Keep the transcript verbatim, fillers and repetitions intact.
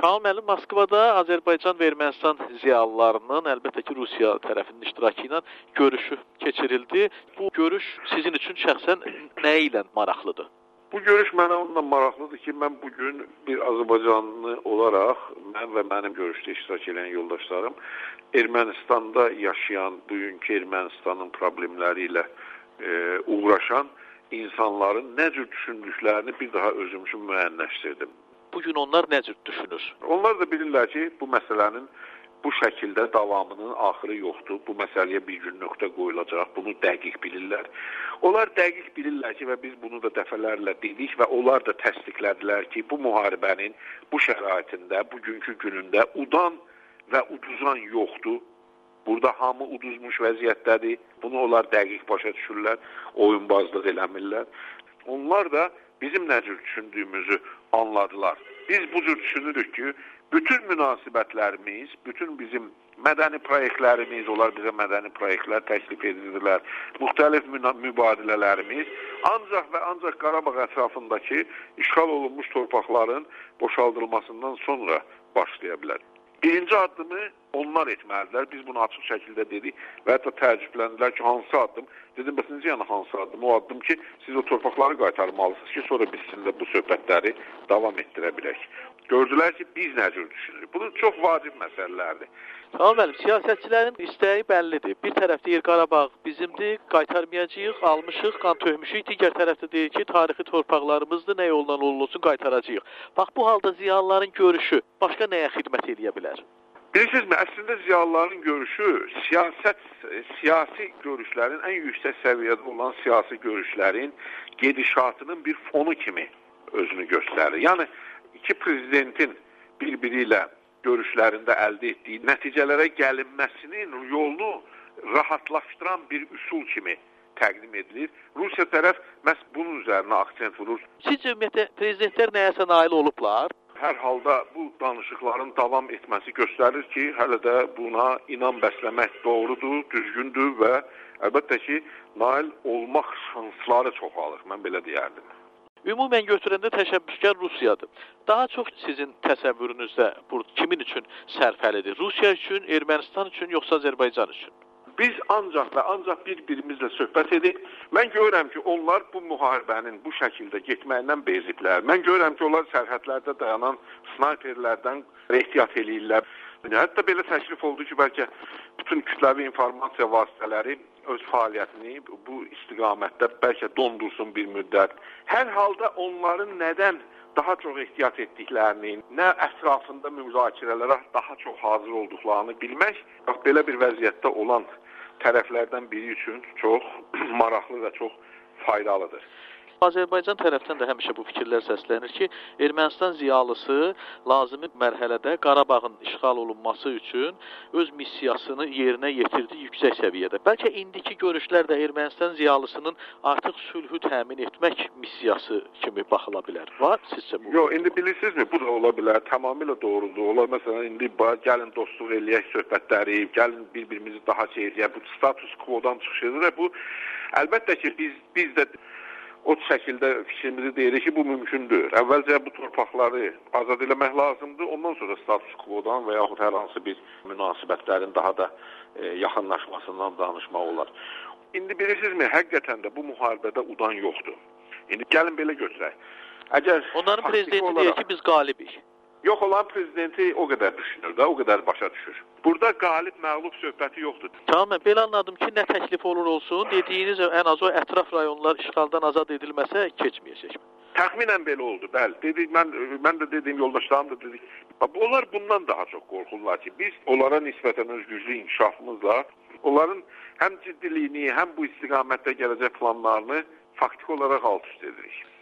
Kamal müəllim, Moskvada Azərbaycan və Ermənistan ziyalılarının, əlbəttə ki, Rusiya tərəfinin iştirakı ilə görüşü keçirildi. Bu görüş sizin üçün şəxsən nə ilə maraqlıdır? Bu görüş mənə onunla maraqlıdır ki, mən bugün bir Azərbaycanlı olaraq, mən və mənim görüşdə iştirak edən yoldaşlarım Ermənistanda yaşayan, bugünkü Ermənistanın problemləri ilə e, uğraşan insanların nə cür düşündüklərini bir daha özüm üçün müəyyənləşdirdim. Bugün onlar nə cür düşünür? Onlar da bilirlər ki, bu məsələnin bu şəkildə davamının axırı yoxdur. Bu məsələyə bir gün nöqtə qoyulacaq. Bunu dəqiq bilirlər. Onlar dəqiq bilirlər ki, və biz bunu da dəfələrlə dedik və onlar da təsdiqlədilər ki, bu müharibənin bu şəraitində, bugünkü günündə udan və uduzan yoxdur. Burada hamı uduzmuş vəziyyətdədir. Bunu onlar dəqiq başa düşürlər, oyunbazlıq eləmirlər. Onlar da bizim nə cür düşündüyümüzü anladılar. Biz bu cür düşünürük ki, bütün münasibətlərimiz, bütün bizim mədəni proyektlərimiz, onlar bizə mədəni proyektlər təklif edirlər, müxtəlif mübadilələrimiz ancaq və ancaq Qarabağ ətrafındakı işğal olunmuş torpaqların boşaldılmasından sonra başlaya bilər. Birinci addımı onlar etməlidirlər. Biz bunu açıq şəkildə dedik və hətta təəccübləndilər ki, hansı addım? Dedim, bəs necə yəni hansı addım? O addım ki, siz o torpaqları qaytarmalısınız ki, sonra biz sizinlə bu söhbətləri davam etdirə bilək. Gördülər ki, biz nə cür düşünürük. Bu çox vacib məsələlərdir. Tamam müəllim, siyasətçilərin istəyi bəllidir. Bir tərəf deyir Qarabağ bizimdir, qaytarmayacağıq, almışıq, qan töhmüşük. Digər tərəfdə deyir ki, tarixi torpaqlarımızdır, nə yolla olursa qaytaracağıq. Bax, bu halda ziyalıların görüşü başqa nəyə xidmət edə bilər? Bilirsinizmi, əslində ziyalıların görüşü siyasət, siyasi görüşlərin, ən yüksək səviyyədə olan siyasi görüşlərin gedişatının bir fonu kimi özünü göstərir. Yəni, iki prezidentin bir-biri ilə görüşlərində əldə etdiyi nəticələrə gəlinməsinin yolunu rahatlaşdıran bir üsul kimi təqdim edilir. Rusiya tərəf məhz bunun üzərinə aksent vurur. Sizcə, ümumiyyətlə, prezidentlər nəyəsə nail olublar? Hər halda bu danışıqların davam etməsi göstərir ki, hələ də buna inan bəsləmək doğrudur, düzgündür və əlbəttə ki, nail olmaq şansları çoxalır, mən belə deyərdim. Ümumən götürəndə təşəbbüskar Rusiyadır. Daha çox sizin təsəvvürünüzdə bu kimin üçün sərfəlidir? Rusiya üçün, Ermənistan üçün, yoxsa Azərbaycan üçün? Biz ancaq və ancaq bir-birimizlə söhbət edirik. Mən görürəm ki, onlar bu müharibənin bu şəkildə getməyindən beziblər. Mən görürəm ki, onlar sərhədlərdə dayanan snayperlərdən ehtiyat eləyirlər. Hətta belə təklif oldu ki, bəlkə bütün kütləvi informasiya vasitələri öz fəaliyyətini bu istiqamətdə bəlkə dondursun bir müddət. Hər halda onların nədən daha çox ehtiyat etdiklərini, nə ətrafında müzakirələrə daha çox hazır olduqlarını bilmək, bax, belə bir vəziyyətdə olan tərəflərdən biri üçün çox maraqlı və çox faydalıdır. Azərbaycan tərəfdən də həmişə bu fikirlər səslənir ki, Ermənistan ziyalısı lazımi mərhələdə Qarabağın işğal olunması üçün öz missiyasını yerinə yetirdi yüksək səviyyədə. Bəlkə indiki görüşlər də Ermənistan ziyalısının artıq sülhü təmin etmək missiyası kimi baxıla bilər. Var sizcə bu? Yox, indi bilirsinizmi, bu da ola bilər, tamamilə doğrudur. Olar, məsələn, indi gəlin dostluq eləyək söhbətləri, gəlin bir-birimizi daha şey eləyək, bu status quo-dan çıxış edir. Bu, əlbəttə ki, biz, biz də o şəkildə fikrimizi deyirik ki, bu mümkündür. Əvvəlcə bu torpaqları azad eləmək lazımdır, ondan sonra status quo-dan və yaxud hər hansı bir münasibətlərin daha da e, yaxınlaşmasından danışmaq olar. İndi bilirsinizmi, həqiqətən də bu müharibədə udan yoxdur. İndi gəlin belə götürək. Əgər onların prezidenti olaraq deyir ki, biz qalibik. Yox, olan prezidenti o qədər düşünür də, o qədər başa düşür. Burada qalib, məğlub söhbəti yoxdur. Tamam, belə anladım ki, nə təklif olur olsun, dediyiniz ən az o ətraf rayonlar işğaldan azad edilməsə keçməyəcək. Təxminən belə oldu, bəli. Dedik, mən, mən də dediyim yoldaşlarım da dedik. Onlar bundan daha çox qorxurlar ki, biz onlara nisbətən öz güclü inkişafımızla onların həm ciddiliyini, həm bu istiqamətdə gələcək planlarını faktiki olaraq alt üst edirik.